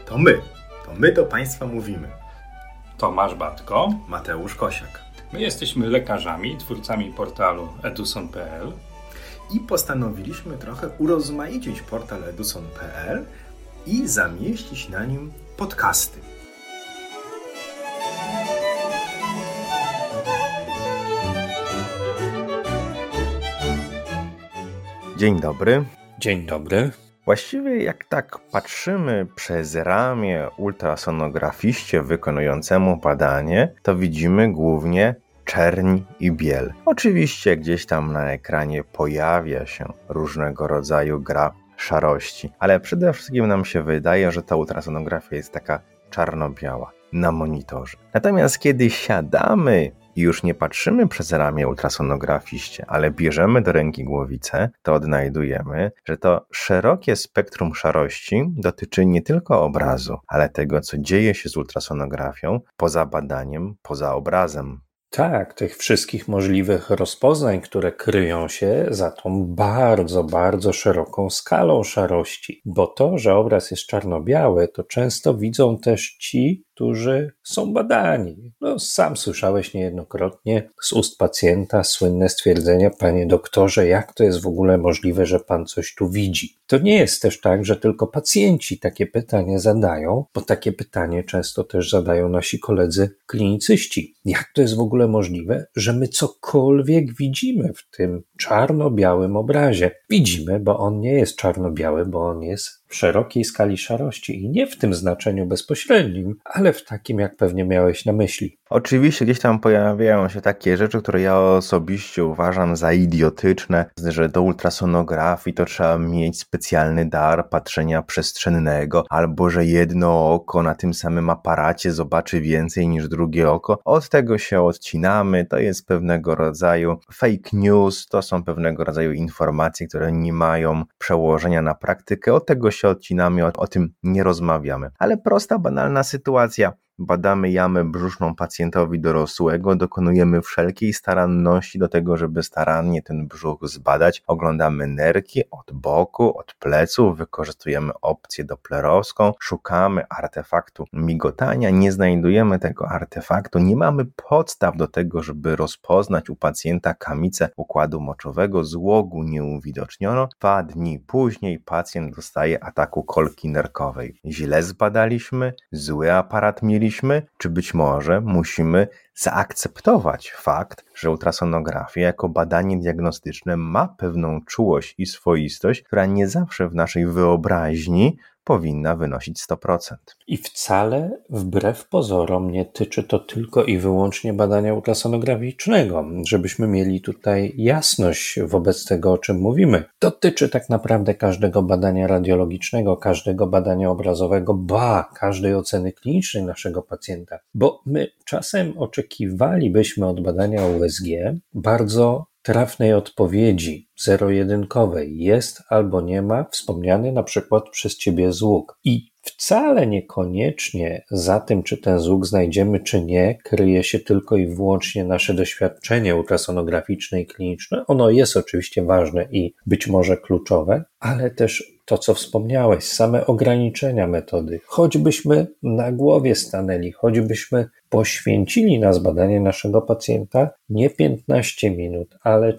To my do Państwa mówimy. Tomasz Batko, Mateusz Kosiak. My jesteśmy lekarzami, twórcami portalu eduson.pl i postanowiliśmy trochę urozmaicić portal eduson.pl i zamieścić na nim podcasty. Dzień dobry. Dzień dobry. Właściwie jak tak patrzymy przez ramię ultrasonografiście wykonującemu badanie, to widzimy głównie czerń i biel. Oczywiście gdzieś tam na ekranie pojawia się różnego rodzaju gra szarości, ale przede wszystkim nam się wydaje, że ta ultrasonografia jest taka czarno-biała na monitorze. Natomiast kiedy siadamy i już nie patrzymy przez ramię ultrasonografiście, ale bierzemy do ręki głowicę, to odnajdujemy, że to szerokie spektrum szarości dotyczy nie tylko obrazu, ale tego, co dzieje się z ultrasonografią poza badaniem, poza obrazem. Tak, tych wszystkich możliwych rozpoznań, które kryją się za tą bardzo, bardzo szeroką skalą szarości. Bo to, że obraz jest czarno-biały, to często widzą też ci, którzy są badani. Sam słyszałeś niejednokrotnie z ust pacjenta słynne stwierdzenia: panie doktorze, jak to jest w ogóle możliwe, że pan coś tu widzi? To nie jest też tak, że tylko pacjenci takie pytanie zadają, bo takie pytanie często też zadają nasi koledzy klinicyści. Jak to jest w ogóle możliwe, że my cokolwiek widzimy w tym czarno-białym obrazie? Widzimy, bo on nie jest czarno-biały, bo on jest w szerokiej skali szarości i nie w tym znaczeniu bezpośrednim, ale w takim, jak pewnie miałeś na myśli. Oczywiście gdzieś tam pojawiają się takie rzeczy, które ja osobiście uważam za idiotyczne, że do ultrasonografii to trzeba mieć specjalny dar patrzenia przestrzennego, albo że jedno oko na tym samym aparacie zobaczy więcej niż drugie oko. Od tego się odcinamy, to jest pewnego rodzaju fake news, to są pewnego rodzaju informacje, które nie mają przełożenia na praktykę, od tego się odcinamy, o tym nie rozmawiamy. Ale prosta, banalna sytuacja. Badamy jamę brzuszną pacjentowi dorosłego, dokonujemy wszelkiej staranności do tego, żeby starannie ten brzuch zbadać. Oglądamy nerki od boku, od pleców, wykorzystujemy opcję doplerowską, szukamy artefaktu migotania, nie znajdujemy tego artefaktu, nie mamy podstaw do tego, żeby rozpoznać u pacjenta kamicę układu moczowego, złogu nie uwidoczniono. 2 dni później pacjent dostaje ataku kolki nerkowej. Źle zbadaliśmy, zły aparat mieliśmy, czy być może musimy zaakceptować fakt, że ultrasonografia jako badanie diagnostyczne ma pewną czułość i swoistość, która nie zawsze w naszej wyobraźni powinna wynosić 100%. I wcale, wbrew pozorom, nie tyczy to tylko i wyłącznie badania ultrasonograficznego, żebyśmy mieli tutaj jasność wobec tego, o czym mówimy. Dotyczy tak naprawdę każdego badania radiologicznego, każdego badania obrazowego, każdej oceny klinicznej naszego pacjenta, bo my czasem oczekiwalibyśmy od badania USG bardzo trafnej odpowiedzi, zero-jedynkowej, jest albo nie ma wspomniany na przykład przez Ciebie złóg. I wcale niekoniecznie za tym, czy ten złóg znajdziemy, czy nie, kryje się tylko i wyłącznie nasze doświadczenie ultrasonograficzne i kliniczne. Ono jest oczywiście ważne i być może kluczowe, ale też to, co wspomniałeś, same ograniczenia metody. Choćbyśmy na głowie stanęli, choćbyśmy poświęcili na zbadanie naszego pacjenta nie 15 minut, ale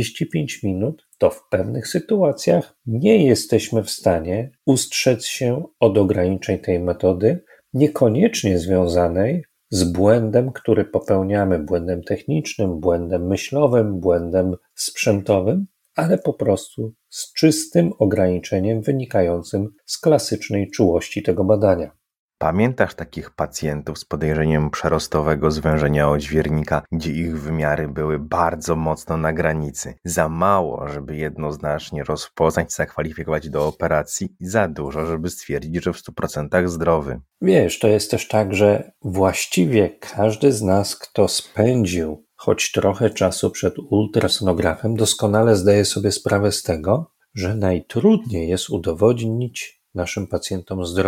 45 minut, to w pewnych sytuacjach nie jesteśmy w stanie ustrzec się od ograniczeń tej metody, niekoniecznie związanej z błędem, który popełniamy, błędem technicznym, błędem myślowym, błędem sprzętowym, ale po prostu z czystym ograniczeniem wynikającym z klasycznej czułości tego badania. Pamiętasz takich pacjentów z podejrzeniem przerostowego zwężenia odźwiernika, gdzie ich wymiary były bardzo mocno na granicy? Za mało, żeby jednoznacznie rozpoznać, zakwalifikować do operacji, i za dużo, żeby stwierdzić, że w 100% zdrowy. Wiesz, to jest też tak, że właściwie każdy z nas, kto spędził choć trochę czasu przed ultrasonografem, doskonale zdaje sobie sprawę z tego, że najtrudniej jest udowodnić naszym pacjentom zdrowie.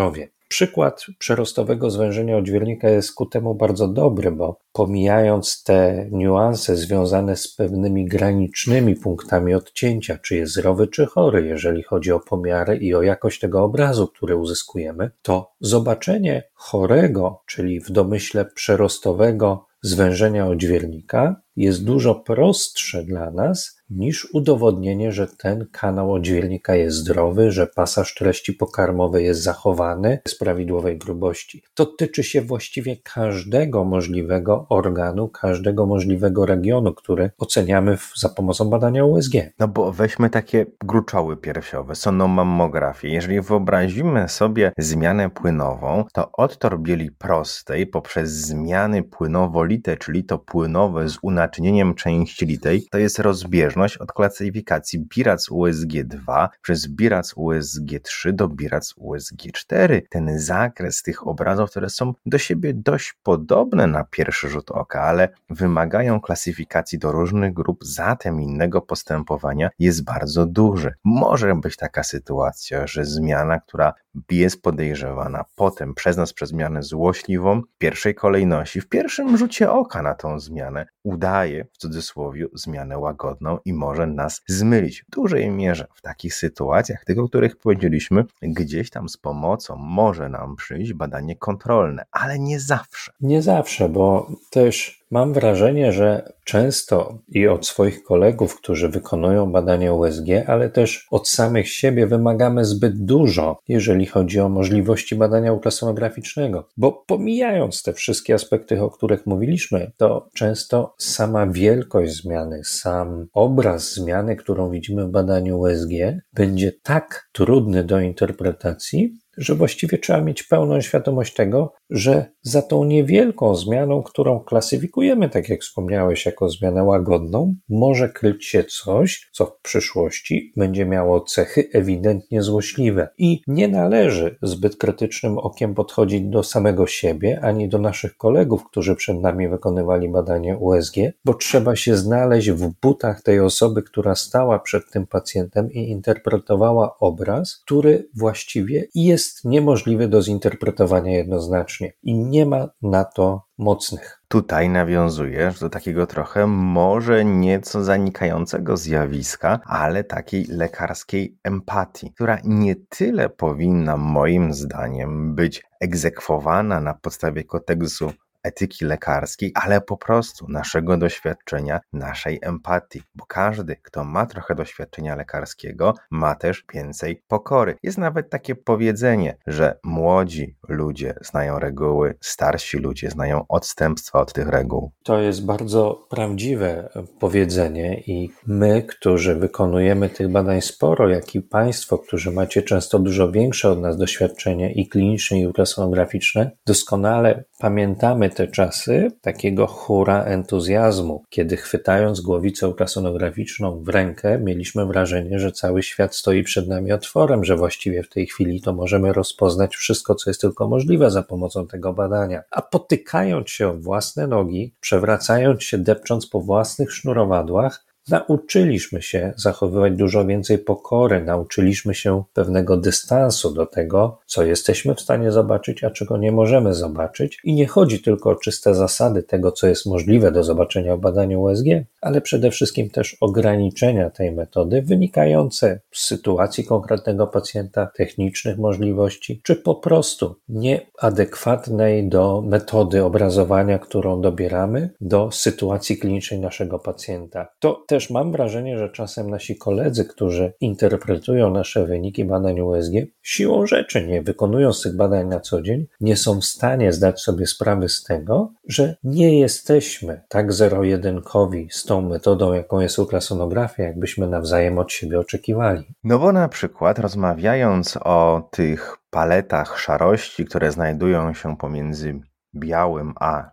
Przykład przerostowego zwężenia odźwiernika jest ku temu bardzo dobry, bo pomijając te niuanse związane z pewnymi granicznymi punktami odcięcia, czy jest zdrowy, czy chory, jeżeli chodzi o pomiary i o jakość tego obrazu, który uzyskujemy, to zobaczenie chorego, czyli w domyśle przerostowego zwężenia odźwiernika jest dużo prostsze dla nas niż udowodnienie, że ten kanał odźwiernika jest zdrowy, że pasaż treści pokarmowej jest zachowany z prawidłowej grubości. To tyczy się właściwie każdego możliwego organu, każdego możliwego regionu, który oceniamy za pomocą badania USG. No bo weźmy takie gruczoły piersiowe, sonomammografię. Jeżeli wyobrazimy sobie zmianę płynową, to odtor bieli prostej poprzez zmiany płynowolite, czyli to płynowe z unaczynieniem części litej, to jest rozbieżność od klasyfikacji BIRAC USG-2 przez BIRAC USG-3 do BIRAC USG-4. Ten zakres tych obrazów, które są do siebie dość podobne na pierwszy rzut oka, ale wymagają klasyfikacji do różnych grup, zatem innego postępowania jest bardzo duży. Może być taka sytuacja, że zmiana, która jest podejrzewana potem przez nas przez zmianę złośliwą, w pierwszej kolejności, w pierwszym rzucie oka na tą zmianę udaje, w cudzysłowie, zmianę łagodną i może nas zmylić. W dużej mierze w takich sytuacjach, tych, o których powiedzieliśmy, gdzieś tam z pomocą może nam przyjść badanie kontrolne, ale nie zawsze. Nie zawsze, bo też mam wrażenie, że często i od swoich kolegów, którzy wykonują badania USG, ale też od samych siebie wymagamy zbyt dużo, jeżeli chodzi o możliwości badania ultrasonograficznego. Bo pomijając te wszystkie aspekty, o których mówiliśmy, to często sama wielkość zmiany, sam obraz zmiany, którą widzimy w badaniu USG, będzie tak trudny do interpretacji, że właściwie trzeba mieć pełną świadomość tego, że za tą niewielką zmianą, którą klasyfikujemy, tak jak wspomniałeś, jako zmianę łagodną, może kryć się coś, co w przyszłości będzie miało cechy ewidentnie złośliwe. I nie należy zbyt krytycznym okiem podchodzić do samego siebie, ani do naszych kolegów, którzy przed nami wykonywali badanie USG, bo trzeba się znaleźć w butach tej osoby, która stała przed tym pacjentem i interpretowała obraz, który właściwie jest niemożliwy do zinterpretowania jednoznacznie i nie ma na to mocnych. Tutaj nawiązujesz do takiego trochę może nieco zanikającego zjawiska, ale takiej lekarskiej empatii, która nie tyle powinna moim zdaniem być egzekwowana na podstawie kodeksu etyki lekarskiej, ale po prostu naszego doświadczenia, naszej empatii, bo każdy, kto ma trochę doświadczenia lekarskiego, ma też więcej pokory. Jest nawet takie powiedzenie, że młodzi ludzie znają reguły, starsi ludzie znają odstępstwa od tych reguł. To jest bardzo prawdziwe powiedzenie i my, którzy wykonujemy tych badań sporo, jak i Państwo, którzy macie często dużo większe od nas doświadczenie i kliniczne, i ultrasonograficzne, doskonale pamiętamy te czasy takiego hura entuzjazmu, kiedy chwytając głowicę ultrasonograficzną w rękę, mieliśmy wrażenie, że cały świat stoi przed nami otworem, że właściwie w tej chwili to możemy rozpoznać wszystko, co jest tylko możliwe za pomocą tego badania. A potykając się o własne nogi, przewracając się, depcząc po własnych sznurowadłach, nauczyliśmy się zachowywać dużo więcej pokory, nauczyliśmy się pewnego dystansu do tego, co jesteśmy w stanie zobaczyć, a czego nie możemy zobaczyć. I nie chodzi tylko o czyste zasady tego, co jest możliwe do zobaczenia w badaniu USG, ale przede wszystkim też ograniczenia tej metody wynikające z sytuacji konkretnego pacjenta, technicznych możliwości, czy po prostu nieadekwatnej do metody obrazowania, którą dobieramy, do sytuacji klinicznej naszego pacjenta. To też mam wrażenie, że czasem nasi koledzy, którzy interpretują nasze wyniki badań USG, siłą rzeczy, nie wykonując tych badań na co dzień, nie są w stanie zdać sobie sprawy z tego, że nie jesteśmy tak zero-jedynkowi z tą metodą, jaką jest ultrasonografia, jakbyśmy nawzajem od siebie oczekiwali. No bo na przykład rozmawiając o tych paletach szarości, które znajdują się pomiędzy białym a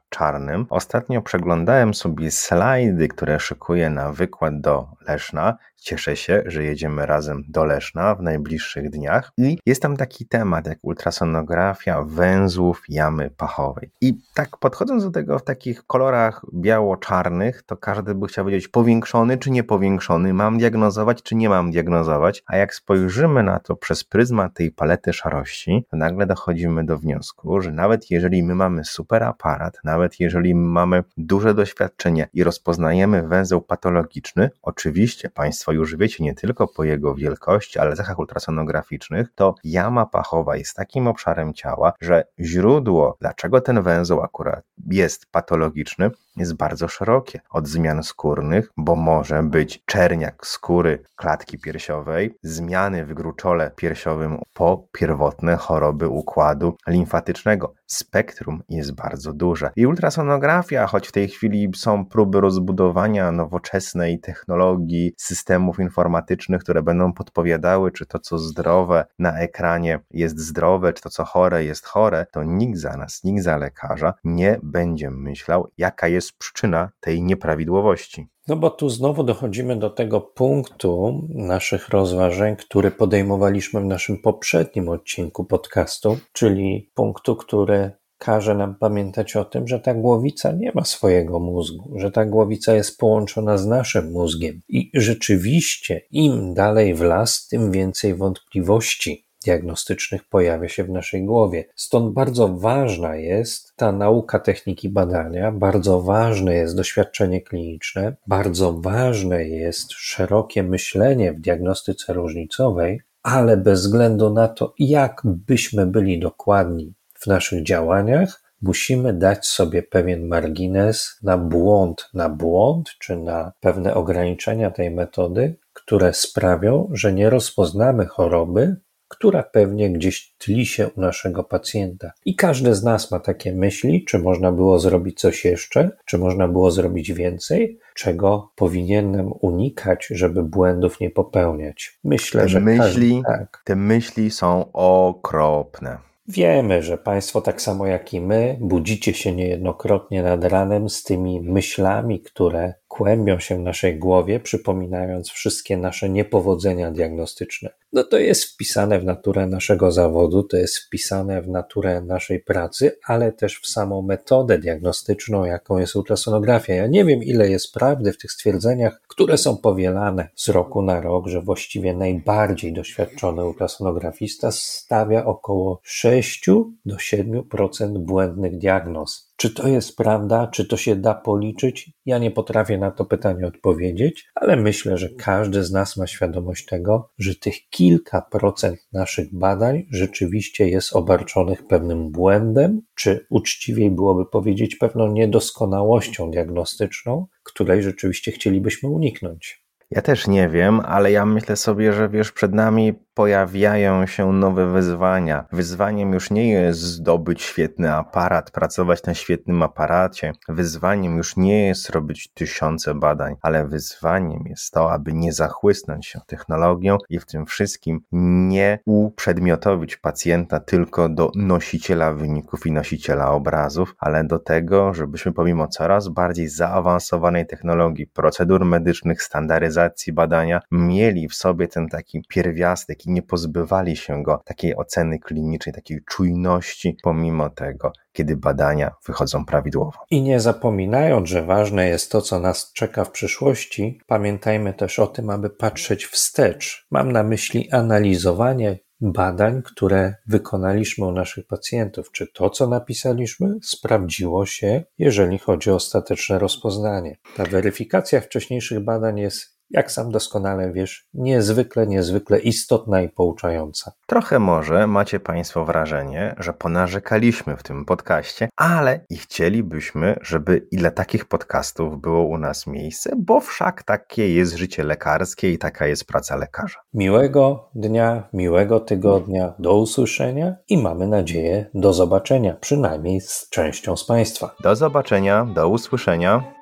czarnym. Ostatnio przeglądałem sobie slajdy, które szykuję na wykład do Leszna. Cieszę się, że jedziemy razem do Leszna w najbliższych dniach i jest tam taki temat jak ultrasonografia węzłów jamy pachowej. I tak podchodząc do tego w takich kolorach biało-czarnych, to każdy by chciał wiedzieć powiększony czy niepowiększony, mam diagnozować czy nie mam diagnozować, a jak spojrzymy na to przez pryzmat tej palety szarości, to nagle dochodzimy do wniosku, że nawet jeżeli my mamy super aparat, nawet jeżeli mamy duże doświadczenie i rozpoznajemy węzeł patologiczny, oczywiście Państwo już wiecie nie tylko po jego wielkości, ale cechach ultrasonograficznych, to jama pachowa jest takim obszarem ciała, że źródło, dlaczego ten węzeł akurat jest patologiczny, jest bardzo szerokie. Od zmian skórnych, bo może być czerniak skóry klatki piersiowej, zmiany w gruczole piersiowym po pierwotne choroby układu limfatycznego. Spektrum jest bardzo duże. I ultrasonografia, choć w tej chwili są próby rozbudowania nowoczesnej technologii, systemów informatycznych, które będą podpowiadały, czy to, co zdrowe na ekranie jest zdrowe, czy to, co chore jest chore, to nikt za nas, nikt za lekarza nie będzie myślał, jaka jest przyczyna tej nieprawidłowości. No bo tu znowu dochodzimy do tego punktu naszych rozważań, który podejmowaliśmy w naszym poprzednim odcinku podcastu, czyli punktu, który każe nam pamiętać o tym, że ta głowica nie ma swojego mózgu, że ta głowica jest połączona z naszym mózgiem i rzeczywiście im dalej w las, tym więcej wątpliwości diagnostycznych pojawia się w naszej głowie. Stąd bardzo ważna jest ta nauka techniki badania, bardzo ważne jest doświadczenie kliniczne, bardzo ważne jest szerokie myślenie w diagnostyce różnicowej, ale bez względu na to, jak byśmy byli dokładni w naszych działaniach, musimy dać sobie pewien margines na błąd czy na pewne ograniczenia tej metody, które sprawią, że nie rozpoznamy choroby, która pewnie gdzieś tli się u naszego pacjenta. I każdy z nas ma takie myśli, czy można było zrobić coś jeszcze, czy można było zrobić więcej, czego powinienem unikać, żeby błędów nie popełniać. Myślę, że te myśli są okropne. Wiemy, że Państwo tak samo jak i my budzicie się niejednokrotnie nad ranem z tymi myślami, które kłębią się w naszej głowie, przypominając wszystkie nasze niepowodzenia diagnostyczne. No to jest wpisane w naturę naszego zawodu, to jest wpisane w naturę naszej pracy, ale też w samą metodę diagnostyczną, jaką jest ultrasonografia. Ja nie wiem, ile jest prawdy w tych stwierdzeniach, które są powielane z roku na rok, że właściwie najbardziej doświadczony ultrasonografista stawia około 6 do 7% błędnych diagnoz. Czy to jest prawda? Czy to się da policzyć? Ja nie potrafię na to pytanie odpowiedzieć, ale myślę, że każdy z nas ma świadomość tego, że tych kilka procent naszych badań rzeczywiście jest obarczonych pewnym błędem, czy uczciwiej byłoby powiedzieć pewną niedoskonałością diagnostyczną, której rzeczywiście chcielibyśmy uniknąć. Ja też nie wiem, ale ja myślę sobie, że przed nami pojawiają się nowe wyzwania. Wyzwaniem już nie jest zdobyć świetny aparat, pracować na świetnym aparacie. Wyzwaniem już nie jest robić 1000 badań, ale wyzwaniem jest to, aby nie zachłysnąć się technologią i w tym wszystkim nie uprzedmiotowić pacjenta tylko do nosiciela wyników i nosiciela obrazów, ale do tego, żebyśmy pomimo coraz bardziej zaawansowanej technologii, procedur medycznych, standaryzacji badania, mieli w sobie ten taki pierwiastek i nie pozbywali się go takiej oceny klinicznej, takiej czujności, pomimo tego, kiedy badania wychodzą prawidłowo. I nie zapominając, że ważne jest to, co nas czeka w przyszłości, pamiętajmy też o tym, aby patrzeć wstecz. Mam na myśli analizowanie badań, które wykonaliśmy u naszych pacjentów. Czy to, co napisaliśmy, sprawdziło się, jeżeli chodzi o ostateczne rozpoznanie. Ta weryfikacja wcześniejszych badań jest, jak sam doskonale wiesz, niezwykle istotna i pouczająca. Trochę może macie Państwo wrażenie, że ponarzekaliśmy w tym podcaście, ale i chcielibyśmy, żeby i dla takich podcastów było u nas miejsce, bo wszak takie jest życie lekarskie i taka jest praca lekarza. Miłego dnia, miłego tygodnia, do usłyszenia i mamy nadzieję do zobaczenia, przynajmniej z częścią z Państwa. Do zobaczenia, do usłyszenia.